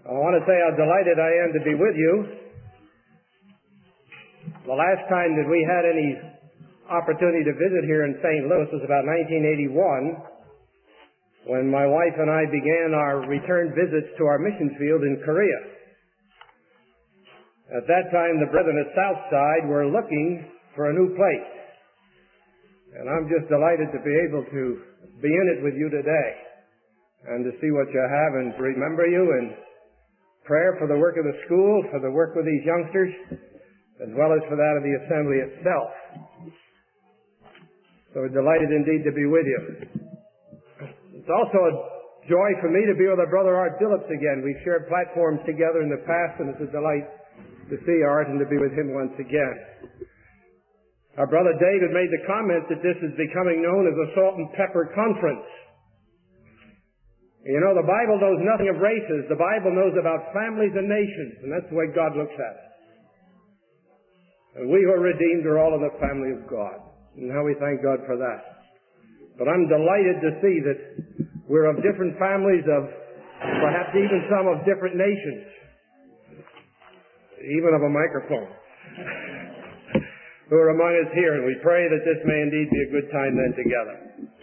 I want to say how delighted I am to be with you. The last time that we had any opportunity to visit here in St. Louis was about 1981, when my wife and I began our return visits to our mission field in Korea. At that time, the brethren at Southside were looking for a new place. And I'm just delighted to be able to be in it with you today and to see what you have and to remember you and prayer for the work of the school, for the work with these youngsters, as well as for that of the assembly itself. So we're delighted indeed to be with you. It's also a joy for me to be with our brother Art Phillips again. We've shared platforms together in the past, and it's a delight to see Art and to be with him once again. Our brother David made the comment that this is becoming known as a salt and pepper conference. You know, the Bible knows nothing of races. The Bible knows about families and nations, and that's the way God looks at it. And we who are redeemed are all of the family of God, and how we thank God for that. But I'm delighted to see that we're of different families, of perhaps even some of different nations, even of a microphone, who are among us here, and we pray that this may indeed be a good time then together.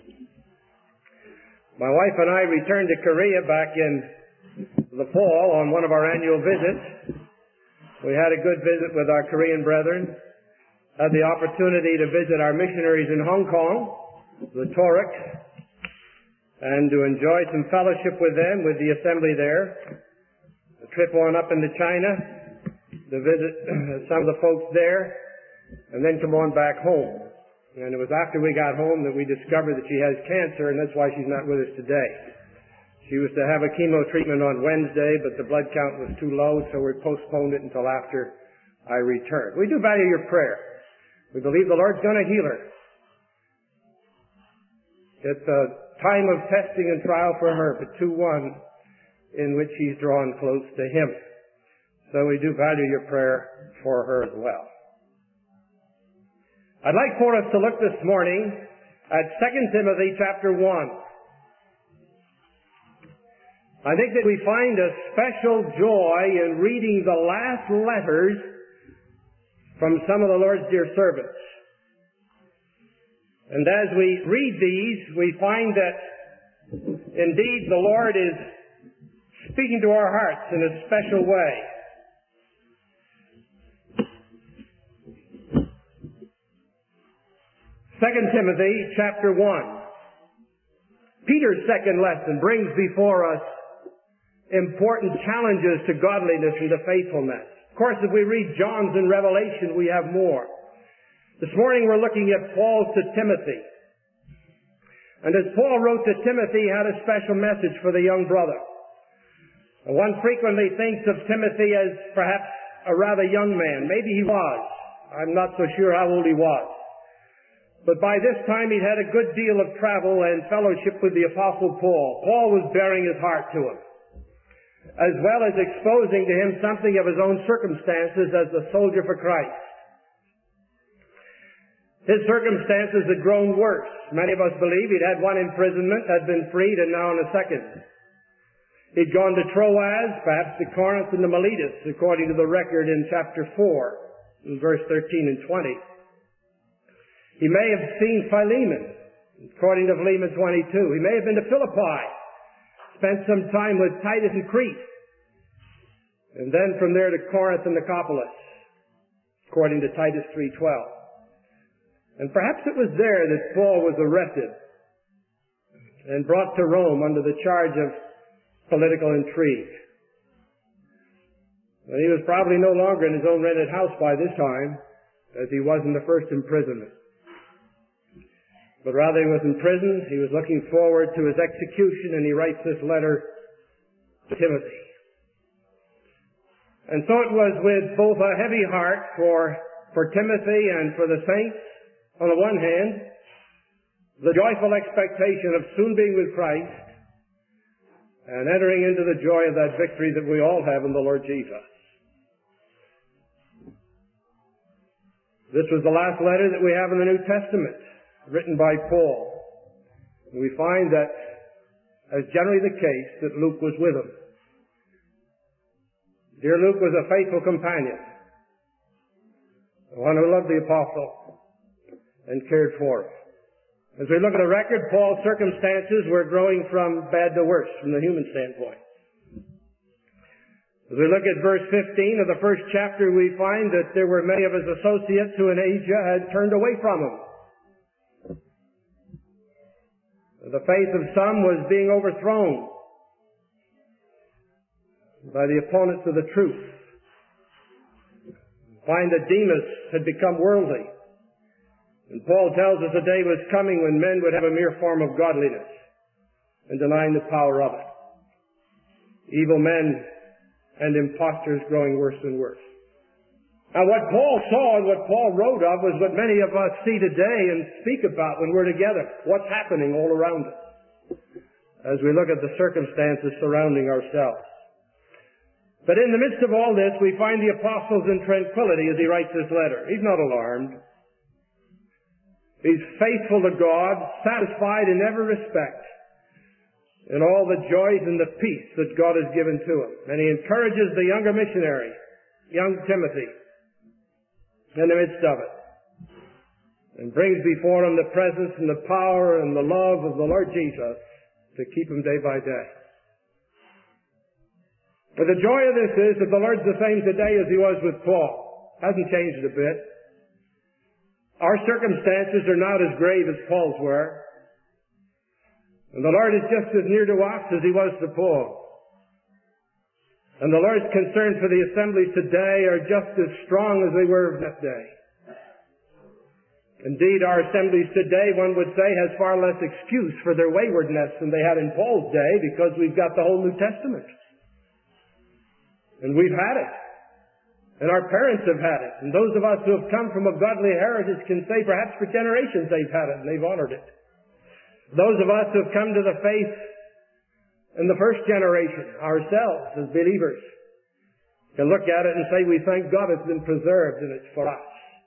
My wife and I returned to Korea back in the fall on one of our annual visits. We had a good visit with our Korean brethren, had the opportunity to visit our missionaries in Hong Kong, the Torics, and to enjoy some fellowship with them, with the assembly there. A trip on up into China to visit some of the folks there, and then come on back home. And it was after we got home that we discovered that she has cancer, and that's why she's not with us today. She was to have a chemo treatment on Wednesday, but the blood count was too low, so we postponed it until after I returned. We do value your prayer. We believe the Lord's going to heal her. It's a time of testing and trial for her, but one in which she's drawn close to Him. So we do value your prayer for her as well. I'd like for us to look this morning at 2 Timothy chapter 1. I think that we find a special joy in reading the last letters from some of the Lord's dear servants. And as we read these, we find that indeed the Lord is speaking to our hearts in a special way. 2 Timothy chapter 1. Peter's second lesson brings before us important challenges to godliness and to faithfulness. Of course, if we read John's and Revelation, we have more. This morning we're looking at Paul's to Timothy. And as Paul wrote to Timothy, he had a special message for the young brother. One frequently thinks of Timothy as perhaps a rather young man. Maybe he was. I'm not so sure how old he was. But by this time he'd had a good deal of travel and fellowship with the Apostle Paul. Paul was bearing his heart to him, as well as exposing to him something of his own circumstances as a soldier for Christ. His circumstances had grown worse. Many of us believe he'd had one imprisonment, had been freed, and now on a second. He'd gone to Troas, perhaps to Corinth and to Miletus, according to the record in chapter 4, in verse 13 and 20. He may have seen Philemon, according to Philemon 22. He may have been to Philippi, spent some time with Titus in Crete, and then from there to Corinth and Nicopolis, according to Titus 3:12. And perhaps it was there that Paul was arrested and brought to Rome under the charge of political intrigue. And he was probably no longer in his own rented house by this time, as he was in the first imprisonment. But rather he was in prison, he was looking forward to his execution, and he writes this letter to Timothy. And so it was with both a heavy heart for Timothy and for the saints, on the one hand, the joyful expectation of soon being with Christ, and entering into the joy of that victory that we all have in the Lord Jesus. This was the last letter that we have in the New Testament, written by Paul. And we find that, as generally the case, that Luke was with him. Dear Luke was a faithful companion, one who loved the apostle and cared for him. As we look at the record, Paul's circumstances were growing from bad to worse from the human standpoint. As we look at verse 15 of the first chapter, we find that there were many of his associates who in Asia had turned away from him. The faith of some was being overthrown by the opponents of the truth. We find that Demas had become worldly. And Paul tells us a day was coming when men would have a mere form of godliness and denying the power of it. Evil men and impostors growing worse and worse. Now what Paul saw and what Paul wrote of was what many of us see today and speak about when we're together. What's happening all around us as we look at the circumstances surrounding ourselves. But in the midst of all this, we find the apostles in tranquility as he writes this letter. He's not alarmed. He's faithful to God, satisfied in every respect, in all the joys and the peace that God has given to him. And he encourages the younger missionary, young Timothy, in the midst of it, and brings before him the presence and the power and the love of the Lord Jesus to keep him day by day. But the joy of this is that the Lord's the same today as he was with Paul. Hasn't changed a bit. Our circumstances are not as grave as Paul's were. And the Lord is just as near to us as he was to Paul. And the Lord's concern for the assemblies today are just as strong as they were that day. Indeed, our assemblies today, one would say, has far less excuse for their waywardness than they had in Paul's day because we've got the whole New Testament. And we've had it. And our parents have had it. And those of us who have come from a godly heritage can say perhaps for generations they've had it and they've honored it. Those of us who have come to the faith in the first generation, ourselves as believers, can look at it and say we thank God it's been preserved and it's for us.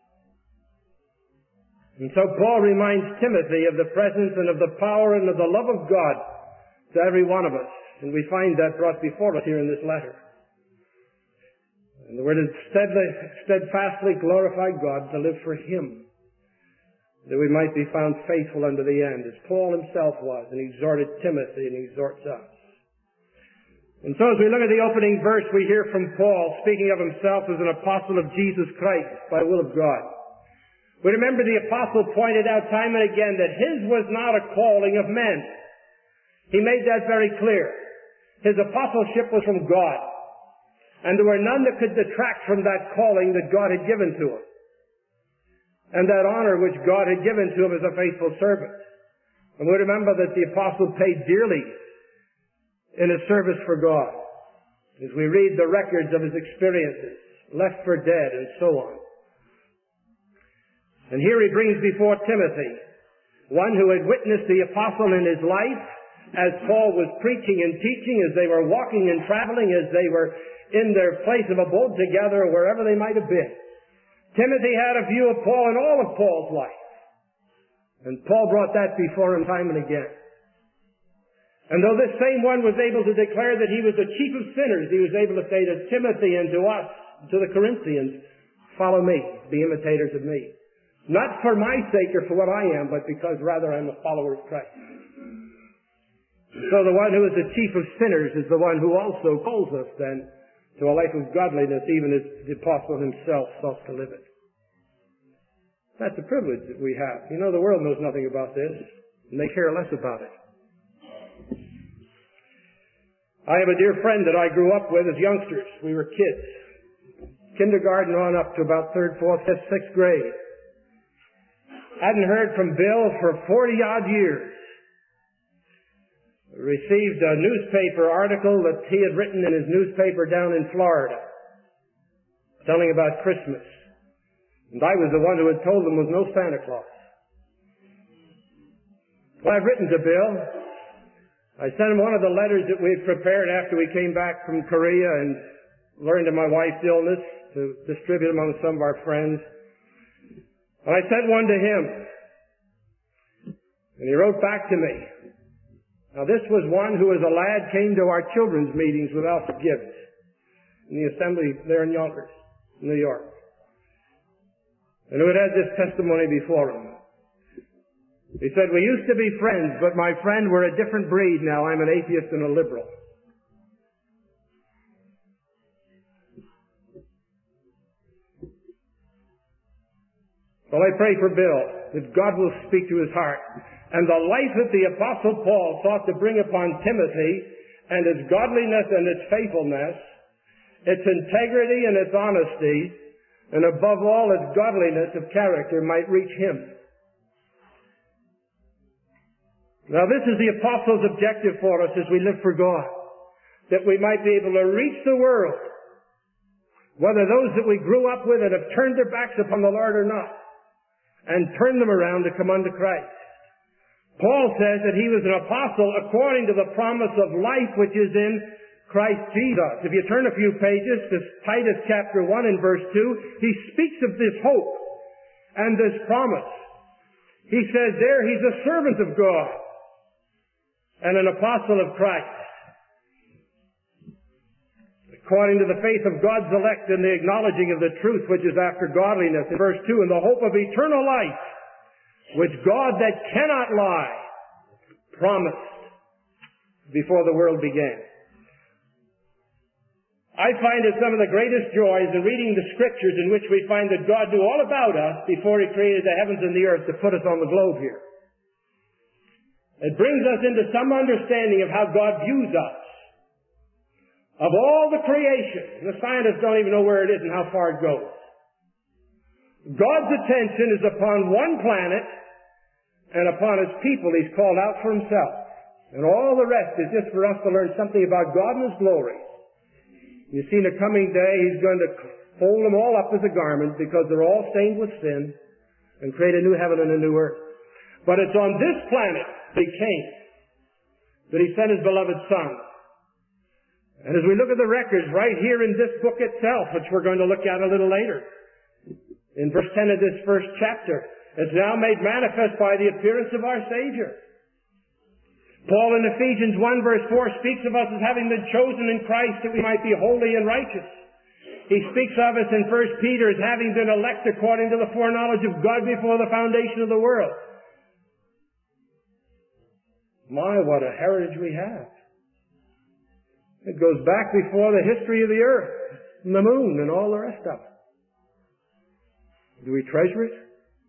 And so Paul reminds Timothy of the presence and of the power and of the love of God to every one of us. And we find that brought before us here in this letter. And the word is steadfastly glorify God to live for him, that we might be found faithful unto the end, as Paul himself was, and exhorted Timothy and exhorts us. And so as we look at the opening verse, we hear from Paul speaking of himself as an apostle of Jesus Christ by the will of God. We remember the apostle pointed out time and again that his was not a calling of men. He made that very clear. His apostleship was from God. And there were none that could detract from that calling that God had given to him. And that honor which God had given to him as a faithful servant. And we remember that the apostle paid dearly in his service for God. As we read the records of his experiences, left for dead and so on. And here he brings before Timothy, one who had witnessed the apostle in his life, as Paul was preaching and teaching, as they were walking and traveling, as they were in their place of abode together or wherever they might have been. Timothy had a view of Paul in all of Paul's life. And Paul brought that before him time and again. And though this same one was able to declare that he was the chief of sinners, he was able to say to Timothy and to us, to the Corinthians, follow me, be imitators of me. Not for my sake or for what I am, but because rather I'm a follower of Christ. So the one who is the chief of sinners is the one who also calls us then to a life of godliness, even as the apostle himself sought to live it. That's a privilege that we have. You know, the world knows nothing about this, and they care less about it. I have a dear friend that I grew up with as youngsters. We were kids. Kindergarten on up to about 3rd, 4th, 5th, 6th grade. Hadn't heard from Bill for 40-odd years. Received a newspaper article that he had written in his newspaper down in Florida, telling about Christmas. And I was the one who had told them there was no Santa Claus. Well, I've written to Bill. I sent him one of the letters that we had prepared after we came back from Korea and learned of my wife's illness to distribute among some of our friends. And I sent one to him. And he wrote back to me. Now this was one who as a lad came to our children's meetings with us gifts. in the assembly there in Yonkers, New York. And who had had this testimony before him. He said, we used to be friends, but my friend, we're a different breed now. I'm an atheist and a liberal. Well, I pray for Bill, that God will speak to his heart. And the life that the Apostle Paul sought to bring upon Timothy, and its godliness and its faithfulness, its integrity and its honesty, and above all its godliness of character, might reach him. Now this is the Apostle's objective for us as we live for God, that we might be able to reach the world, whether those that we grew up with and have turned their backs upon the Lord or not, and turn them around to come unto Christ. Paul says that he was an apostle according to the promise of life which is in Christ Jesus. If you turn a few pages to Titus chapter 1 and verse 2, he speaks of this hope and this promise. He says there he's a servant of God and an apostle of Christ, according to the faith of God's elect and the acknowledging of the truth which is after godliness. In verse 2, in the hope of eternal life, which God that cannot lie promised before the world began. I find it some of the greatest joys in reading the scriptures in which we find that God knew all about us before he created the heavens and the earth to put us on the globe here. It brings us into some understanding of how God views us. Of all the creation, the scientists don't even know where it is and how far it goes. God's attention is upon one planet and upon his people he's called out for himself. And all the rest is just for us to learn something about God and his glory. You see, in the coming day, he's going to fold them all up as a garment because they're all stained with sin and create a new heaven and a new earth. But it's on this planet that he came, that he sent his beloved Son. And as we look at the records right here in this book itself, which we're going to look at a little later, in verse 10 of this first chapter, it's now made manifest by the appearance of our Savior. Paul in Ephesians 1 verse 4 speaks of us as having been chosen in Christ that we might be holy and righteous. He speaks of us in 1 Peter as having been elect according to the foreknowledge of God before the foundation of the world. My, what a heritage we have. It goes back before the history of the earth and the moon and all the rest of it. Do we treasure it?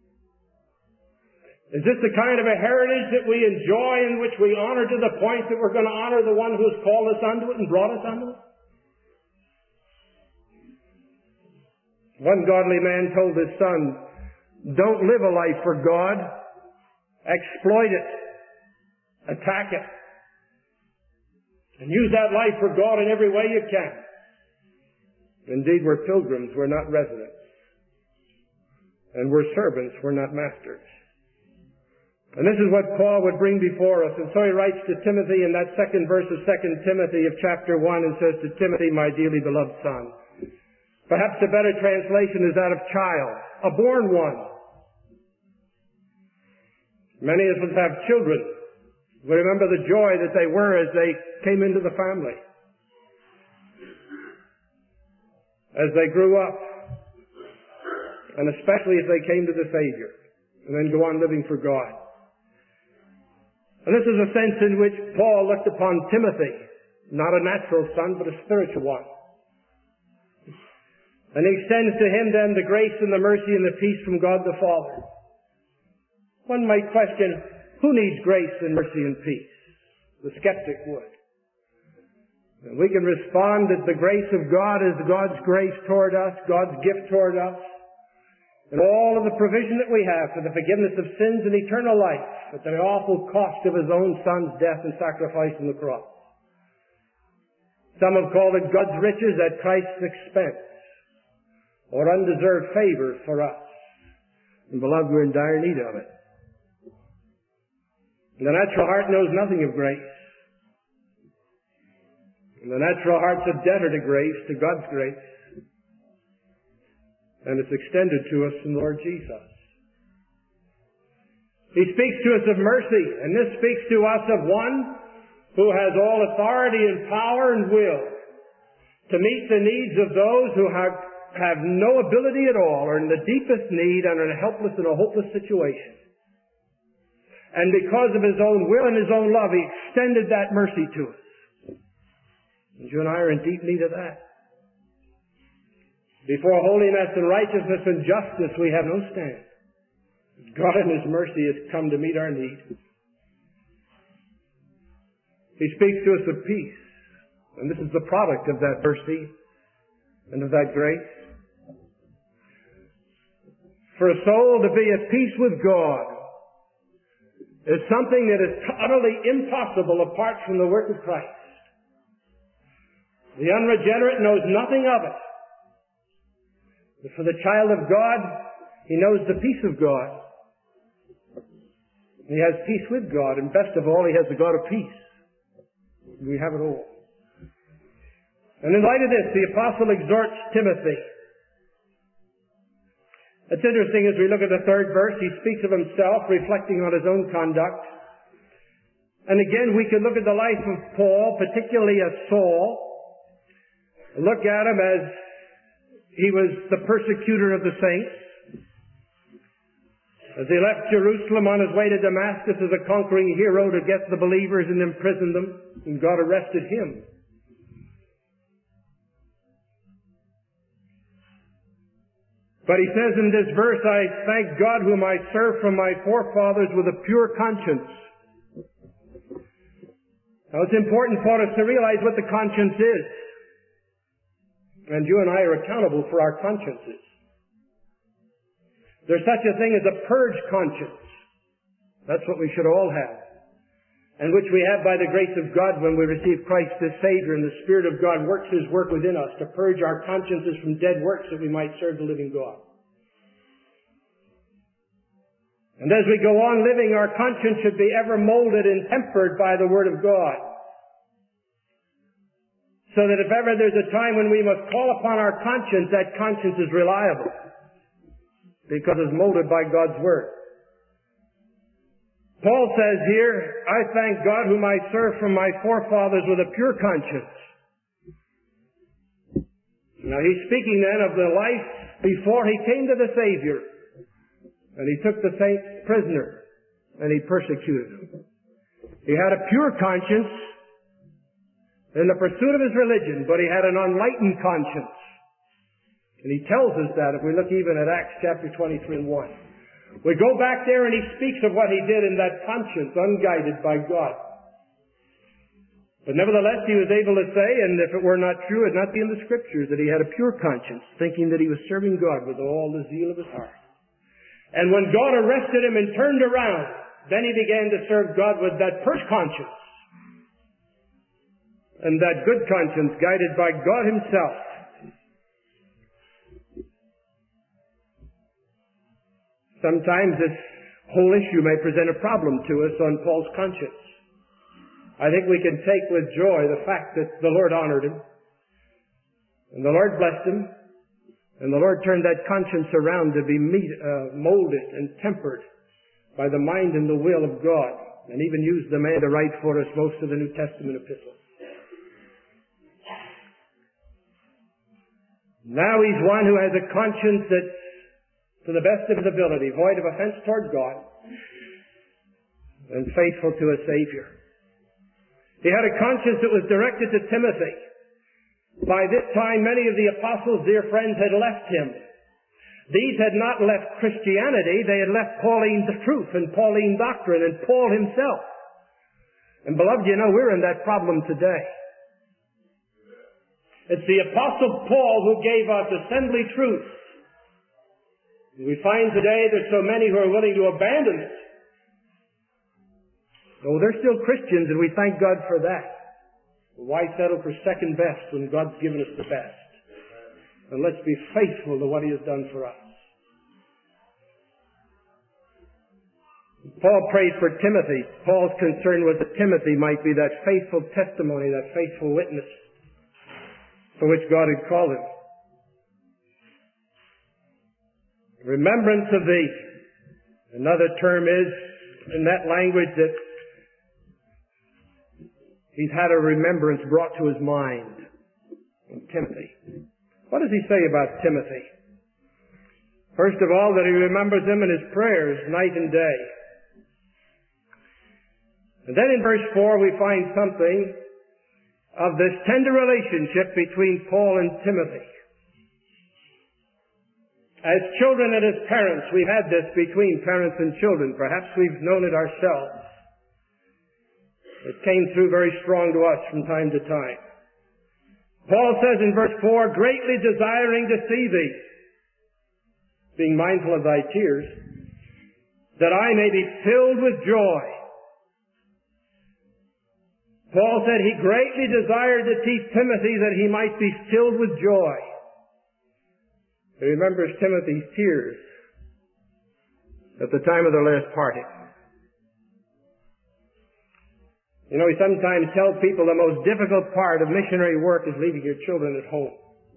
Is this the kind of a heritage that we enjoy and which we honor to the point that we're going to honor the one who has called us unto it and brought us unto it? One godly man told his son, don't live a life for God. Exploit it. Attack it. And use that life for God in every way you can. Indeed, we're pilgrims, we're not residents. And we're servants, we're not masters. And this is what Paul would bring before us. And so he writes to Timothy in that second verse of 2 Timothy of chapter 1 and says to Timothy, my dearly beloved son. Perhaps a better translation is that of child, a born one. Many of us have children. We remember the joy that they were as they came into the family. As they grew up. And especially as they came to the Savior. And then go on living for God. And this is a sense in which Paul looked upon Timothy. Not a natural son, but a spiritual one. And he extends to him then the grace and the mercy and the peace from God the Father. One might question, who needs grace and mercy and peace? The skeptic would. And we can respond that the grace of God is God's grace toward us, God's gift toward us, and all of the provision that we have for the forgiveness of sins and eternal life at the awful cost of his own Son's death and sacrifice on the cross. Some have called it God's riches at Christ's expense, or undeserved favor for us. And beloved, we're in dire need of it. The natural heart knows nothing of grace. And the natural heart's a debtor to grace, to God's grace. And it's extended to us in the Lord Jesus. He speaks to us of mercy, and this speaks to us of one who has all authority and power and will to meet the needs of those who have no ability at all, or in the deepest need, and are in a helpless and a hopeless situation. And because of His own will and His own love, He extended that mercy to us. And you and I are in deep need of that. Before holiness and righteousness and justice, we have no stand. God in His mercy has come to meet our need. He speaks to us of peace. And this is the product of that mercy and of that grace. For a soul to be at peace with God is something that is utterly impossible apart from the work of Christ. The unregenerate knows nothing of it. But for the child of God, he knows the peace of God. He has peace with God, and best of all, he has the God of peace. We have it all. And in light of this, the apostle exhorts Timothy. It's interesting as we look at the third verse, he speaks of himself, reflecting on his own conduct. And again, we can look at the life of Paul, particularly as Saul, look at him as he was the persecutor of the saints. As he left Jerusalem on his way to Damascus as a conquering hero to get the believers and imprison them, and God arrested him. But he says in this verse, I thank God whom I serve from my forefathers with a pure conscience. Now it's important for us to realize what the conscience is. And you and I are accountable for our consciences. There's such a thing as a purge conscience. That's what we should all have. And which we have by the grace of God when we receive Christ as Savior, and the Spirit of God works His work within us to purge our consciences from dead works that we might serve the living God. And as we go on living, our conscience should be ever molded and tempered by the Word of God. So that if ever there's a time when we must call upon our conscience, that conscience is reliable. Because it's molded by God's Word. Paul says here, I thank God whom I serve from my forefathers with a pure conscience. Now he's speaking then of the life before he came to the Savior. And he took the saints prisoner. And he persecuted them. He had a pure conscience in the pursuit of his religion, but he had an unlightened conscience. And he tells us that if we look even at Acts chapter 23 and 1. We go back there and he speaks of what he did in that conscience, unguided by God. But nevertheless, he was able to say, and if it were not true, it would not be in the Scriptures, that he had a pure conscience, thinking that he was serving God with all the zeal of his heart. And when God arrested him and turned around, then he began to serve God with that first conscience. And that good conscience guided by God Himself. Sometimes this whole issue may present a problem to us on Paul's conscience. I think we can take with joy the fact that the Lord honored him, and the Lord blessed him, and the Lord turned that conscience around to be molded and tempered by the mind and the will of God, and even used the man to write for us most of the New Testament epistles. Now he's one who has a conscience that's to the best of his ability, void of offense toward God, and faithful to a Savior. He had a conscience that was directed to Timothy. By this time, many of the apostles, dear friends, had left him. These had not left Christianity, they had left Pauline truth and Pauline doctrine and Paul himself. And beloved, you know, we're in that problem today. It's the Apostle Paul who gave us assembly truth. We find today there's so many who are willing to abandon it. Oh, they're still Christians, and we thank God for that. Why settle for second best when God's given us the best? And let's be faithful to what He has done for us. Paul prayed for Timothy. Paul's concern was that Timothy might be that faithful testimony, that faithful witness for which God had called him. Remembrance of thee. Another term is, in that language, that he's had a remembrance brought to his mind. And Timothy. What does he say about Timothy? First of all, that he remembers him in his prayers night and day. And then in verse 4 we find something of this tender relationship between Paul and Timothy. As children and as parents, we've had this between parents and children. Perhaps we've known it ourselves. It came through very strong to us from time to time. Paul says in verse 4, greatly desiring to see thee, being mindful of thy tears, that I may be filled with joy. Paul said he greatly desired to see Timothy that he might be filled with joy. He remembers Timothy's tears at the time of their last parting. You know, we sometimes tell people the most difficult part of missionary work is leaving your children at home.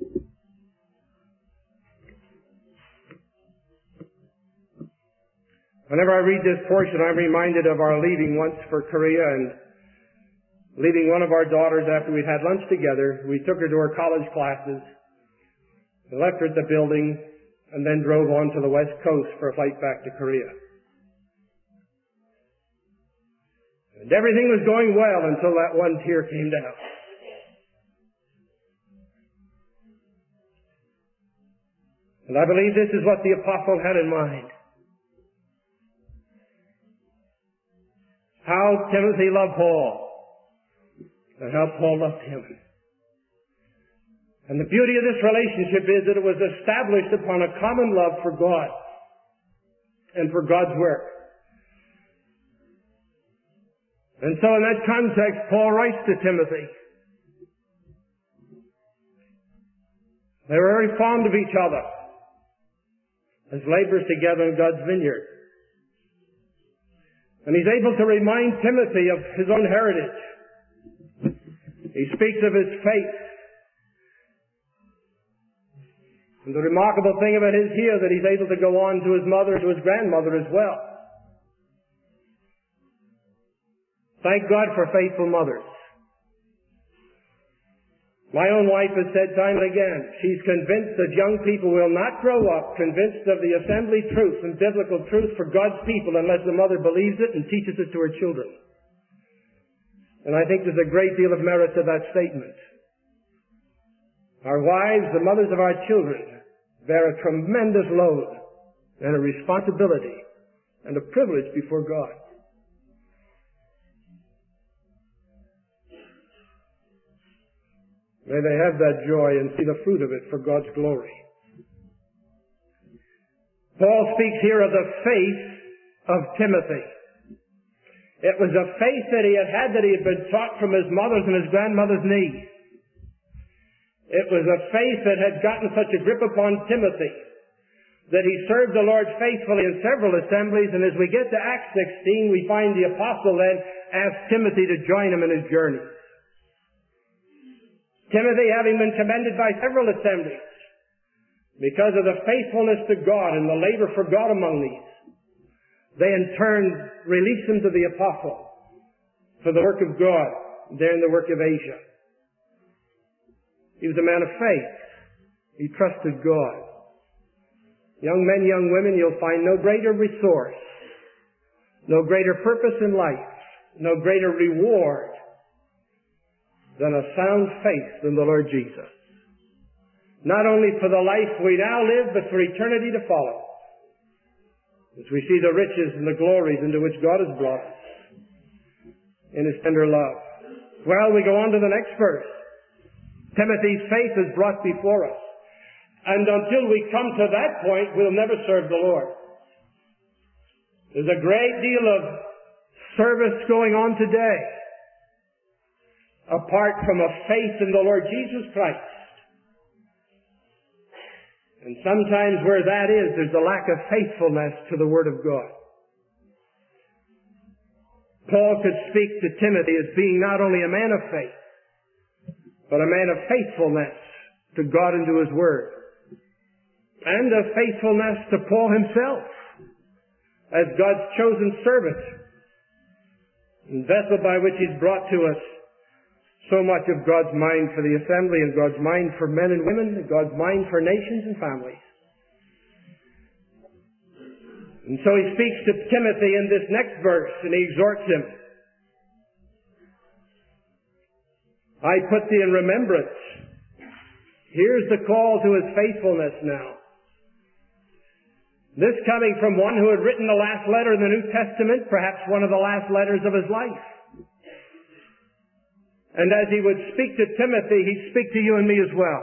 Whenever I read this portion, I'm reminded of our leaving once for Korea and leaving one of our daughters after we'd had lunch together. We took her to her college classes, left her at the building, and then drove on to the West Coast for a flight back to Korea. And everything was going well until that one tear came down. And I believe this is what the apostle had in mind. How Timothy loved Paul, and how Paul loved him. And the beauty of this relationship is that it was established upon a common love for God and for God's work. And so in that context, Paul writes to Timothy. They were very fond of each other as laborers together in God's vineyard. And he's able to remind Timothy of his own heritage. He speaks of his faith. And the remarkable thing about his here that he's able to go on to his mother, to his grandmother as well. Thank God for faithful mothers. My own wife has said time and again, she's convinced that young people will not grow up convinced of the assembly truth and biblical truth for God's people unless the mother believes it and teaches it to her children. And I think there's a great deal of merit to that statement. Our wives, the mothers of our children, bear a tremendous load and a responsibility and a privilege before God. May they have that joy and see the fruit of it for God's glory. Paul speaks here of the faith of Timothy. It was a faith that he had that he had been taught from his mother's and his grandmother's knee. It was a faith that had gotten such a grip upon Timothy that he served the Lord faithfully in several assemblies, and as we get to Acts 16, we find the apostle then asked Timothy to join him in his journey. Timothy, having been commended by several assemblies because of the faithfulness to God and the labor for God among these, they in turn released him to the apostle for the work of God there in the work of Asia. He was a man of faith. He trusted God. Young men, young women, you'll find no greater resource, no greater purpose in life, no greater reward than a sound faith in the Lord Jesus. Not only for the life we now live, but for eternity to follow. As we see the riches and the glories into which God has brought us in His tender love. Well, we go on to the next verse. Timothy's faith is brought before us. And until we come to that point, we'll never serve the Lord. There's a great deal of service going on today apart from a faith in the Lord Jesus Christ. And sometimes where that is, there's a lack of faithfulness to the Word of God. Paul could speak to Timothy as being not only a man of faith, but a man of faithfulness to God and to His Word. And of faithfulness to Paul himself as God's chosen servant and vessel by which He's brought to us so much of God's mind for the assembly and God's mind for men and women, and God's mind for nations and families. And so he speaks to Timothy in this next verse, and he exhorts him. I put thee in remembrance. Here's the call to his faithfulness now. This coming from one who had written the last letter in the New Testament, perhaps one of the last letters of his life. And as he would speak to Timothy, he'd speak to you and me as well.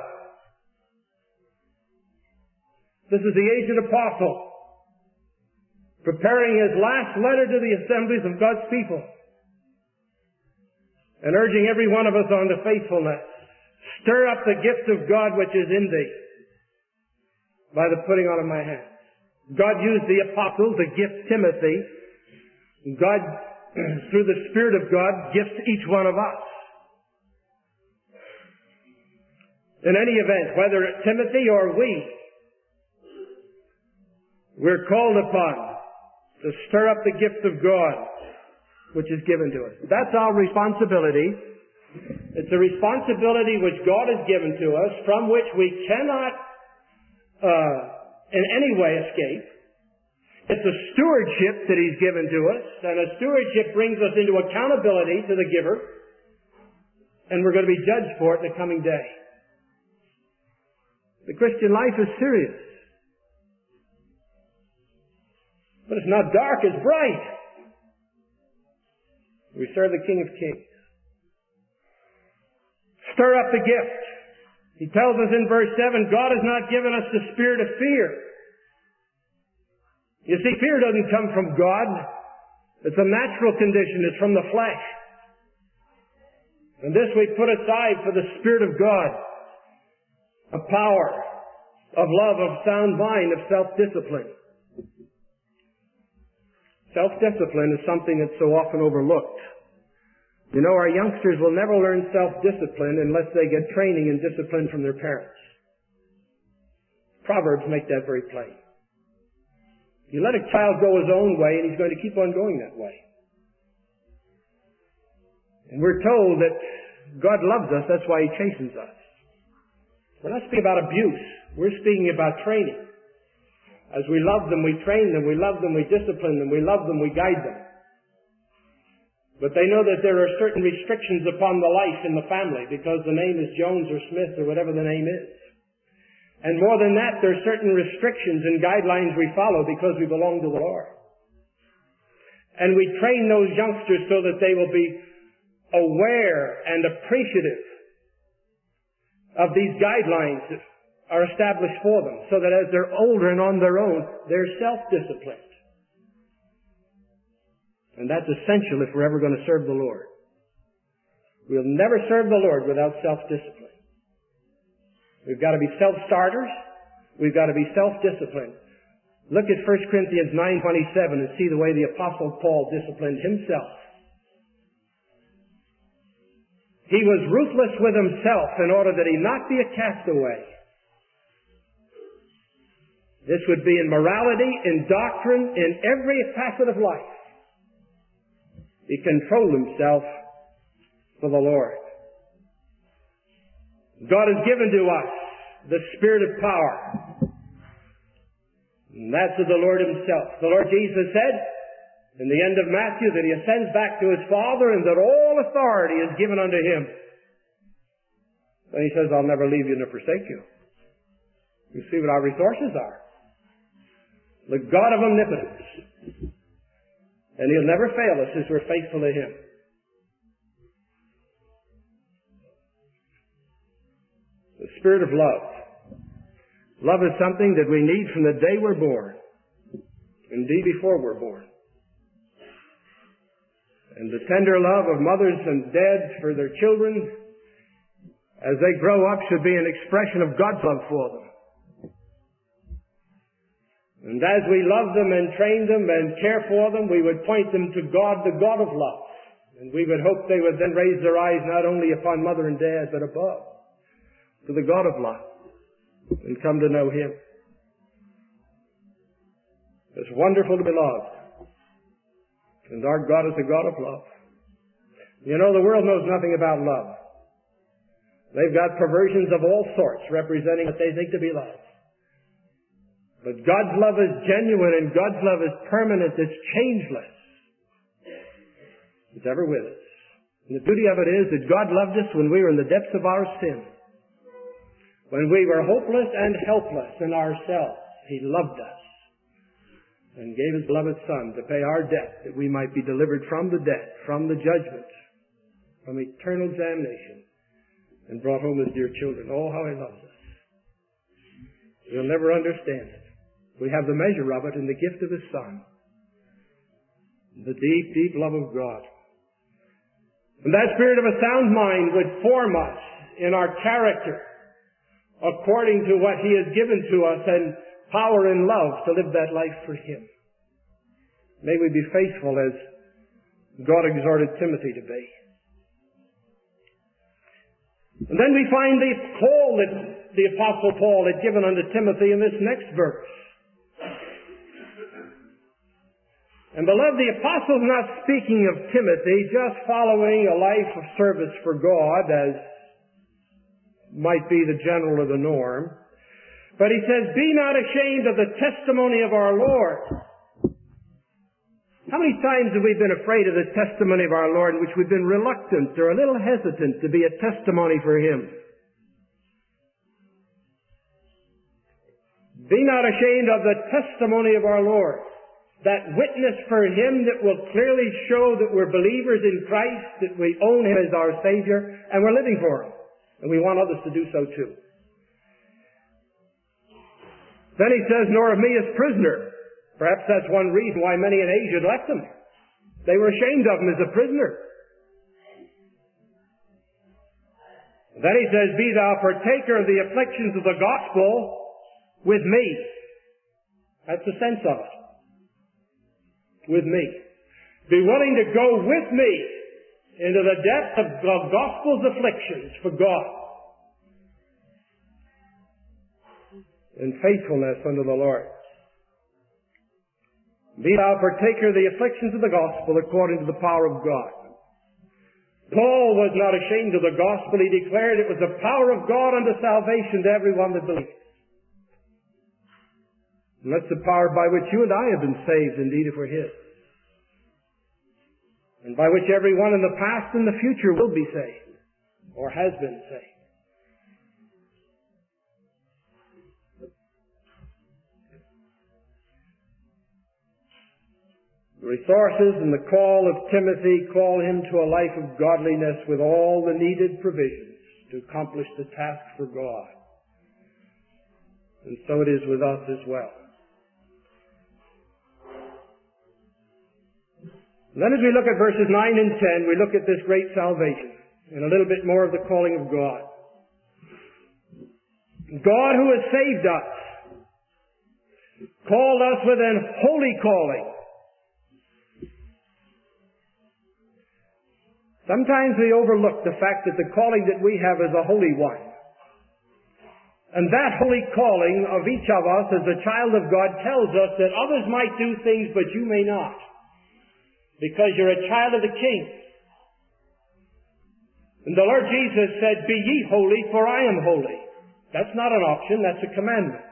This is the aged apostle, preparing his last letter to the assemblies of God's people, and urging every one of us on to faithfulness. Stir up the gift of God which is in thee by the putting on of my hands. God used the apostle to gift Timothy. God, through the Spirit of God, gifts each one of us. In any event, whether it's Timothy or we're called upon to stir up the gift of God which is given to us. That's our responsibility. It's a responsibility which God has given to us, from which we cannot in any way escape. It's a stewardship that He's given to us, and a stewardship brings us into accountability to the giver, and we're going to be judged for it in the coming day. The Christian life is serious. But it's not dark, it's bright. We serve the King of Kings. Stir up the gift. He tells us in verse 7, God has not given us the spirit of fear. You see, fear doesn't come from God. It's a natural condition. It's from the flesh. And this we put aside for the Spirit of God. Of power, of love, of sound mind, of self-discipline. Self-discipline is something that's so often overlooked. You know, our youngsters will never learn self-discipline unless they get training and discipline from their parents. Proverbs make that very plain. You let a child go his own way, and he's going to keep on going that way. And we're told that God loves us, that's why He chastens us. We're not speaking about abuse. We're speaking about training. As we love them, we train them. We love them, we discipline them. We love them, we guide them. But they know that there are certain restrictions upon the life in the family because the name is Jones or Smith or whatever the name is. And more than that, there are certain restrictions and guidelines we follow because we belong to the Lord. And we train those youngsters so that they will be aware and appreciative of these guidelines that are established for them, so that as they're older and on their own, they're self-disciplined. And that's essential if we're ever going to serve the Lord. We'll never serve the Lord without self-discipline. We've got to be self-starters. We've got to be self-disciplined. Look at 1 Corinthians 9:27 and see the way the Apostle Paul disciplined himself. He was ruthless with himself in order that he not be a castaway. This would be in morality, in doctrine, in every facet of life. He controlled himself for the Lord. God has given to us the Spirit of power. And that's of the Lord Himself. The Lord Jesus said in the end of Matthew that He ascends back to His Father and that all authority is given unto Him. Then He says, I'll never leave you nor forsake you. You see what our resources are. The God of omnipotence. And He'll never fail us as we're faithful to Him. The Spirit of love. Love is something that we need from the day we're born. Indeed, before we're born. And the tender love of mothers and dads for their children as they grow up should be an expression of God's love for them. And as we love them and train them and care for them, we would point them to God, the God of love. And we would hope they would then raise their eyes not only upon mother and dad, but above, to the God of love, and come to know Him. It's wonderful to be loved. And our God is a God of love. You know, the world knows nothing about love. They've got perversions of all sorts representing what they think to be love. But God's love is genuine and God's love is permanent. It's changeless. It's ever with us. And the beauty of it is that God loved us when we were in the depths of our sin. When we were hopeless and helpless in ourselves, He loved us and gave His beloved Son to pay our debt that we might be delivered from the debt, from the judgment, from eternal damnation, and brought home as dear children. Oh, how He loves us. We'll never understand it. We have the measure of it in the gift of His Son. The deep, deep love of God. And that spirit of a sound mind would form us in our character according to what He has given to us and power and love to live that life for Him. May we be faithful as God exhorted Timothy to be. And then we find the call that the Apostle Paul had given unto Timothy in this next verse. And beloved, the Apostle's not speaking of Timothy just following a life of service for God as might be the general or the norm. But he says, be not ashamed of the testimony of our Lord. How many times have we been afraid of the testimony of our Lord in which we've been reluctant or a little hesitant to be a testimony for Him? Be not ashamed of the testimony of our Lord. That witness for Him that will clearly show that we're believers in Christ, that we own Him as our Savior, and we're living for Him. And we want others to do so too. Then he says, nor of me as prisoner. Perhaps that's one reason why many in Asia left him. They were ashamed of him as a prisoner. Then he says, be thou partaker of the afflictions of the gospel with me. That's the sense of it. With me. Be willing to go with me into the depth of the gospel's afflictions for God. In faithfulness unto the Lord. Be thou partaker of the afflictions of the gospel according to the power of God. Paul was not ashamed of the gospel. He declared it was the power of God unto salvation to everyone that believes. And that's the power by which you and I have been saved, indeed, if we're His. And by which everyone in the past and the future will be saved, or has been saved. The resources and the call of Timothy call him to a life of godliness with all the needed provisions to accomplish the task for God. And so it is with us as well. And then as we look at verses 9 and 10, we look at this great salvation and a little bit more of the calling of God. God who has saved us, called us with an holy calling. Sometimes we overlook the fact that the calling that we have is a holy one. And that holy calling of each of us as a child of God tells us that others might do things but you may not. Because you're a child of the King. And the Lord Jesus said, be ye holy, for I am holy. That's not an option, that's a commandment.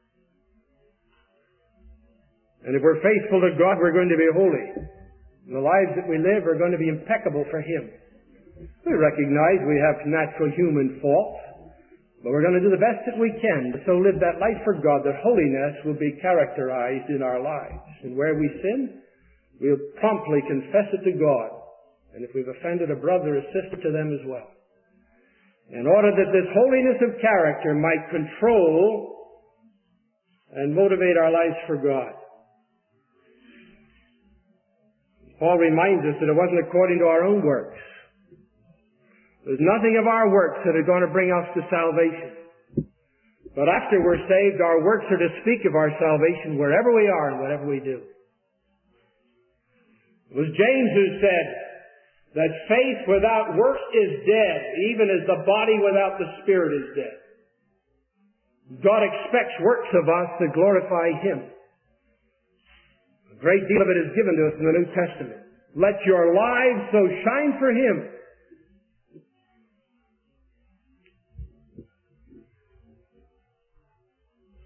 And if we're faithful to God, we're going to be holy. And the lives that we live are going to be impeccable for Him. We recognize we have natural human faults, but we're going to do the best that we can to so live that life for God that holiness will be characterized in our lives. And where we sin, we'll promptly confess it to God. And if we've offended a brother or sister, to them as well. In order that this holiness of character might control and motivate our lives for God. Paul reminds us that it wasn't according to our own works. There's nothing of our works that are going to bring us to salvation. But after we're saved, our works are to speak of our salvation wherever we are and whatever we do. It was James who said that faith without works is dead, even as the body without the spirit is dead. God expects works of us that glorify Him. A great deal of it is given to us in the New Testament. Let your lives so shine for Him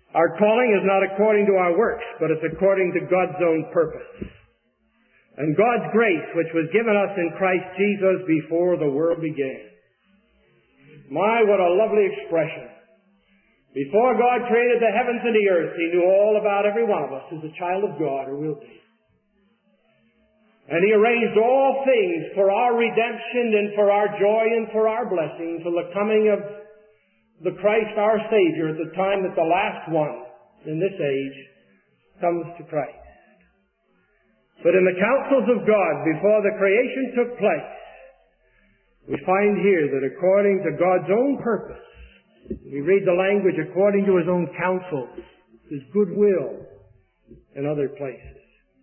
Our calling is not according to our works, but it's according to God's own purpose. And God's grace, which was given us in Christ Jesus before the world began. My, what a lovely expression. Before God created the heavens and the earth, He knew all about every one of us as a child of God, or will be. And He arranged all things for our redemption and for our joy and for our blessing till the coming of the Christ our Savior at the time that the last one in this age comes to Christ. But in the counsels of God, before the creation took place, we find here that according to God's own purpose, we read the language according to His own counsel, His goodwill in other places.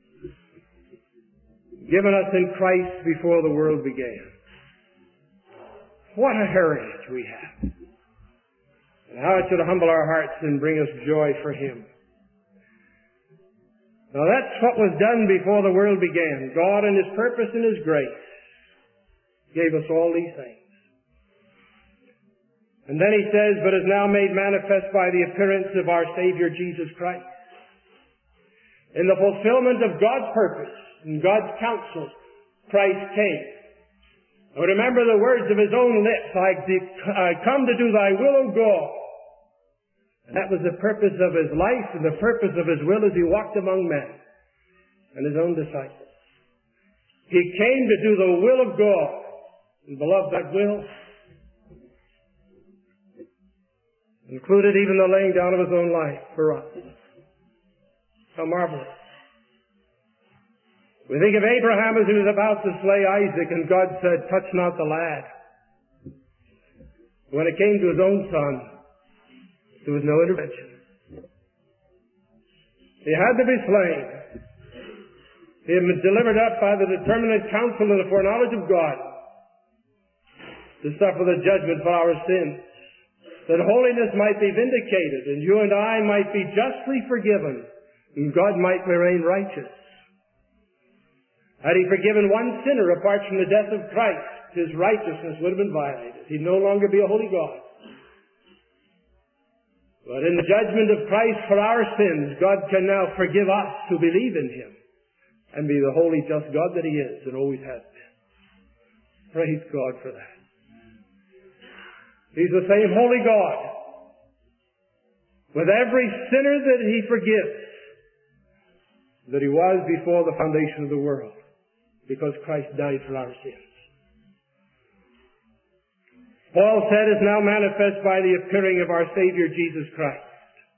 Given us in Christ before the world began. What a heritage we have. And how it should humble our hearts and bring us joy for Him. Now that's what was done before the world began. God in His purpose and His grace gave us all these things. And then He says, but is now made manifest by the appearance of our Savior Jesus Christ. In the fulfillment of God's purpose and God's counsel, Christ came. Now remember the words of His own lips, I come to do thy will, O God. And that was the purpose of His life and the purpose of His will as He walked among men and His own disciples. He came to do the will of God. And beloved, that will included even the laying down of His own life for us. How marvelous. We think of Abraham as he was about to slay Isaac, and God said, touch not the lad. When it came to His own son, there was no intervention. He had to be slain. He had been delivered up by the determinate counsel and the foreknowledge of God to suffer the judgment for our sins, that holiness might be vindicated, and you and I might be justly forgiven, and God might remain righteous. Had He forgiven one sinner apart from the death of Christ, His righteousness would have been violated. He'd no longer be a holy God. But in the judgment of Christ for our sins, God can now forgive us who believe in Him and be the holy, just God that He is and always has been. Praise God for that. He's the same holy God with every sinner that He forgives that He was before the foundation of the world, because Christ died for our sins. Paul said, is now manifest by the appearing of our Savior Jesus Christ.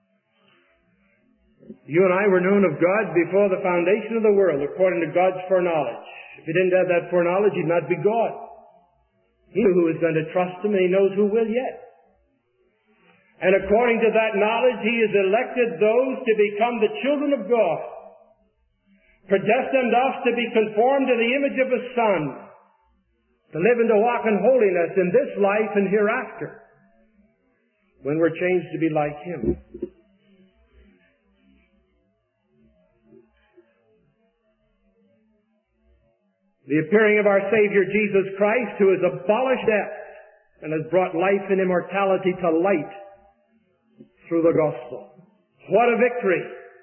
You and I were known of God before the foundation of the world, according to God's foreknowledge. If He didn't have that foreknowledge, He'd not be God. He knew who was going to trust Him, and He knows who will yet. And according to that knowledge, He has elected those to become the children of God, predestined us to be conformed to the image of His Son, to live and to walk in holiness in this life and hereafter, when we're changed to be like Him. The appearing of our Savior Jesus Christ, who has abolished death and has brought life and immortality to light through the gospel. What a victory!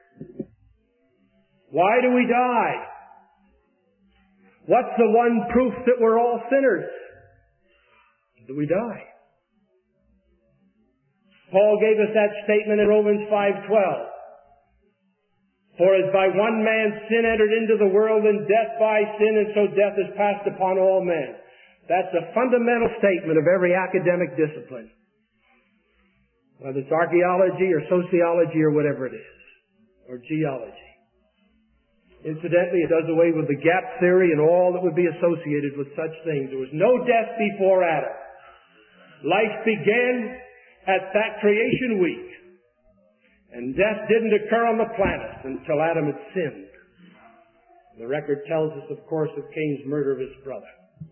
Why do we die? What's the one proof that we're all sinners? That we die. Paul gave us that statement in Romans 5:12. For as by one man sin entered into the world, and death by sin, and so death is passed upon all men. That's a fundamental statement of every academic discipline, whether it's archaeology or sociology or whatever it is, or geology. Incidentally, it does away with the gap theory and all that would be associated with such things. There was no death before Adam. Life began at that creation week. And death didn't occur on the planet until Adam had sinned. The record tells us, of course, of Cain's murder of his brother.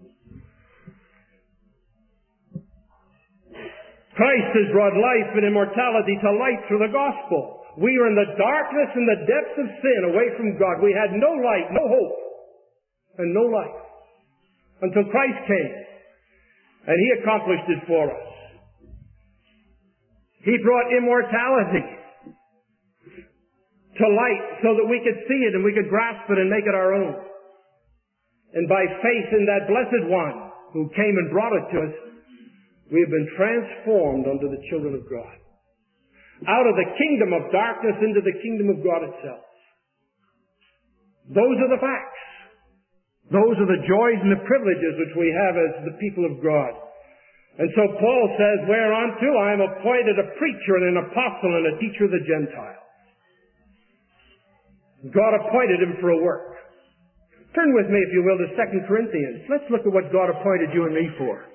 Christ has brought life and immortality to light through the gospel. We were in the darkness and the depths of sin, away from God. We had no light, no hope, and no life until Christ came. And He accomplished it for us. He brought immortality to light so that we could see it and we could grasp it and make it our own. And by faith in that blessed one who came and brought it to us, we have been transformed unto the children of God. Out of the kingdom of darkness into the kingdom of God itself. Those are the facts. Those are the joys and the privileges which we have as the people of God. And so Paul says, whereunto I am appointed a preacher and an apostle and a teacher of the Gentiles. God appointed him for a work. Turn with me, if you will, to 2 Corinthians. Let's look at what God appointed you and me for.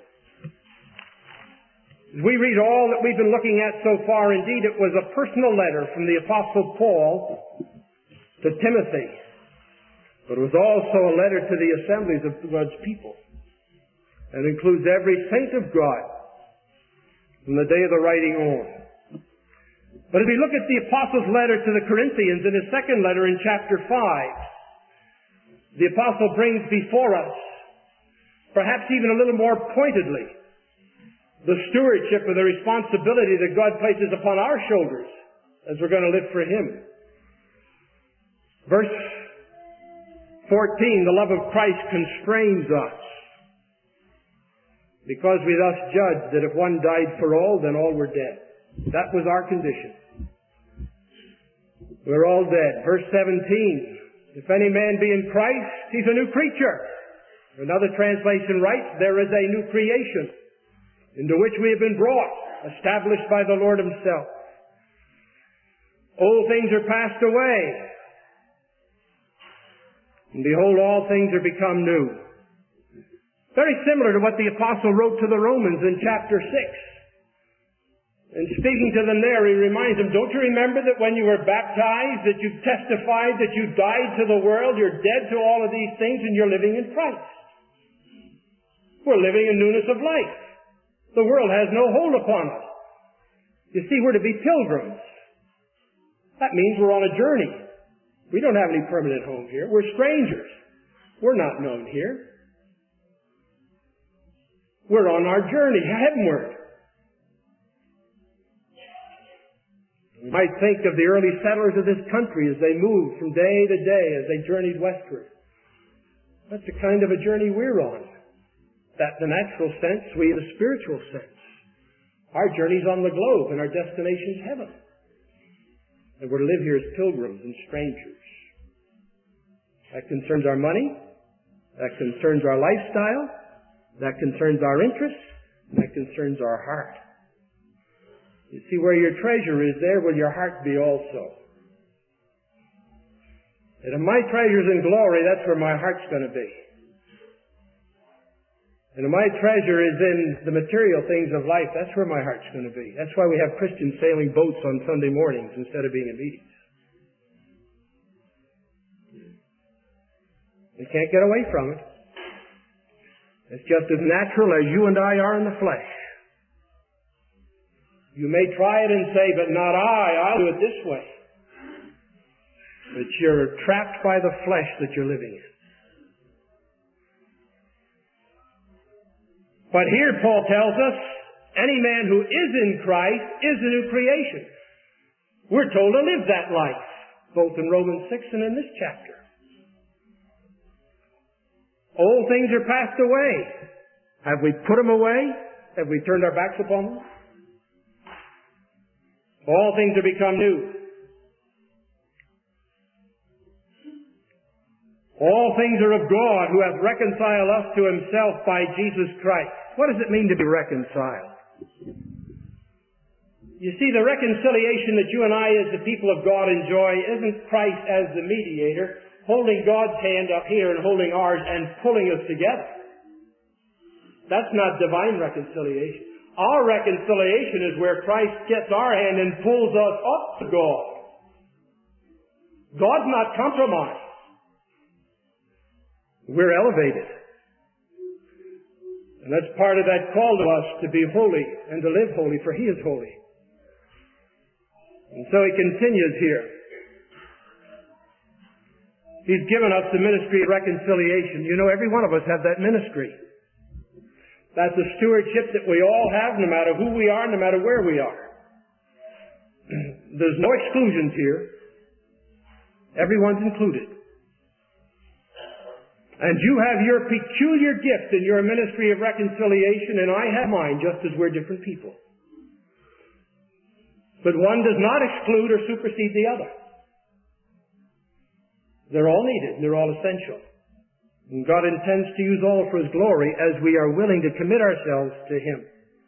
As we read all that we've been looking at so far, indeed it was a personal letter from the Apostle Paul to Timothy. But it was also a letter to the assemblies of God's people. And includes every saint of God from the day of the writing on. But if we look at the Apostle's letter to the Corinthians in his second letter in chapter 5, the Apostle brings before us, perhaps even a little more pointedly, the stewardship or the responsibility that God places upon our shoulders as we're going to live for Him. Verse 14, the love of Christ constrains us, because we thus judge that if one died for all, then all were dead. That was our condition. We're all dead. Verse 17, if any man be in Christ, he's a new creature. Another translation writes, there is a new creation, into which we have been brought, established by the Lord Himself. Old things are passed away, and behold, all things are become new. Very similar to what the Apostle wrote to the Romans in chapter 6. And speaking to them there, he reminds them, don't you remember that when you were baptized, that you testified that you died to the world, you're dead to all of these things, and you're living in Christ. We're living in newness of life. The world has no hold upon us. You see, we're to be pilgrims. That means we're on a journey. We don't have any permanent home here. We're strangers. We're not known here. We're on our journey heavenward. You might think of the early settlers of this country as they moved from day to day as they journeyed westward. That's the kind of a journey we're on. That the natural sense, we the spiritual sense. Our journey's on the globe and our destination's heaven. And we're to live here as pilgrims and strangers. That concerns our money. That concerns our lifestyle. That concerns our interests. That concerns our heart. You see, where your treasure is, there will your heart be also. And if my treasure's in glory, that's where my heart's going to be. And if my treasure is in the material things of life, that's where my heart's going to be. That's why we have Christians sailing boats on Sunday mornings instead of being in meetings. They can't get away from it. It's just as natural as you and I are in the flesh. You may try it and say, but not I. I'll do it this way. But you're trapped by the flesh that you're living in. But here Paul tells us, any man who is in Christ is a new creation. We're told to live that life, both in Romans 6 and in this chapter. Old things are passed away. Have we put them away? Have we turned our backs upon them? All things are become new. All things are of God, who hath reconciled us to Himself by Jesus Christ. What does it mean to be reconciled? You see, the reconciliation that you and I as the people of God enjoy isn't Christ as the mediator, holding God's hand up here and holding ours and pulling us together. That's not divine reconciliation. Our reconciliation is where Christ gets our hand and pulls us up to God. God's not compromised. We're elevated. And that's part of that call to us to be holy and to live holy, for He is holy. And so he continues here. He's given us the ministry of reconciliation. You know, every one of us have that ministry. That's a stewardship that we all have, no matter who we are, no matter where we are. There's no exclusions here. Everyone's included. And you have your peculiar gift in your ministry of reconciliation, and I have mine, just as we're different people. But one does not exclude or supersede the other. They're all needed. They're all essential. And God intends to use all for His glory as we are willing to commit ourselves to Him.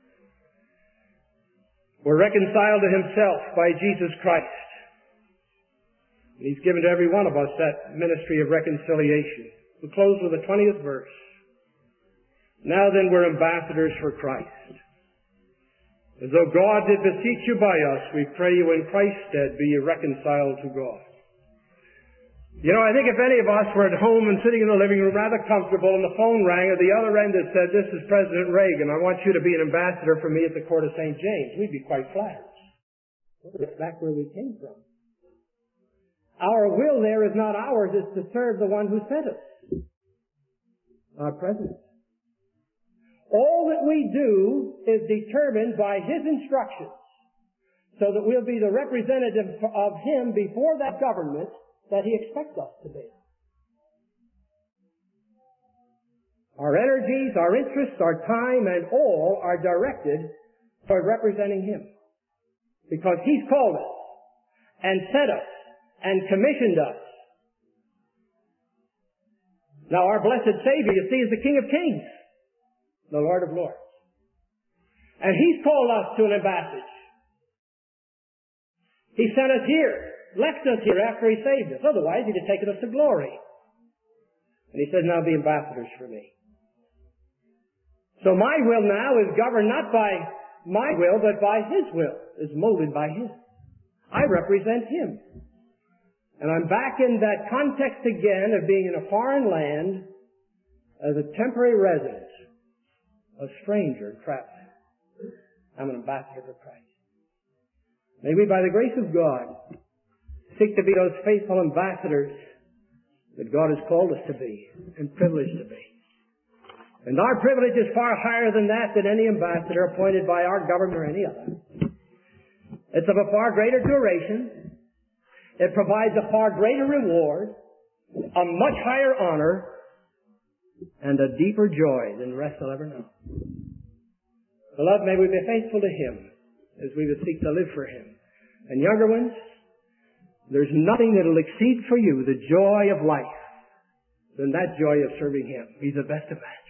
We're reconciled to Himself by Jesus Christ. And He's given to every one of us that ministry of reconciliation. We'll close with the 20th verse. Now then, we're ambassadors for Christ. As though God did beseech you by us, we pray you in Christ's stead, be ye reconciled to God. You know, I think if any of us were at home and sitting in the living room rather comfortable and the phone rang at the other end that said, this is President Reagan, I want you to be an ambassador for me at the court of St. James, we'd be quite flattered. That's back where we came from. Our will there is not ours, it's to serve the one who sent us, our President. All that we do is determined by His instructions, so that we'll be the representative of Him before that government that He expects us to be. Our energies, our interests, our time, and all are directed toward representing Him. Because He's called us, and sent us, and commissioned us. Now our blessed Savior, you see, is the King of Kings, the Lord of Lords. And He's called us to an embassage. He sent us here, left us here after He saved us. Otherwise, He'd have taken us to glory. And He says, now be ambassadors for me. So my will now is governed not by my will, but by His will. It's molded by His. I represent Him. And I'm back in that context again of being in a foreign land as a temporary resident, a stranger trapped. I'm an ambassador for Christ. May we, by the grace of God, seek to be those faithful ambassadors that God has called us to be and privileged to be. And our privilege is far higher than that than any ambassador appointed by our government or any other. It's of a far greater duration. It provides a far greater reward, a much higher honor, and a deeper joy than the rest will ever know. Beloved, may we be faithful to Him as we would seek to live for Him. And younger ones, there's nothing that will exceed for you the joy of life than that joy of serving Him. He's the best of us.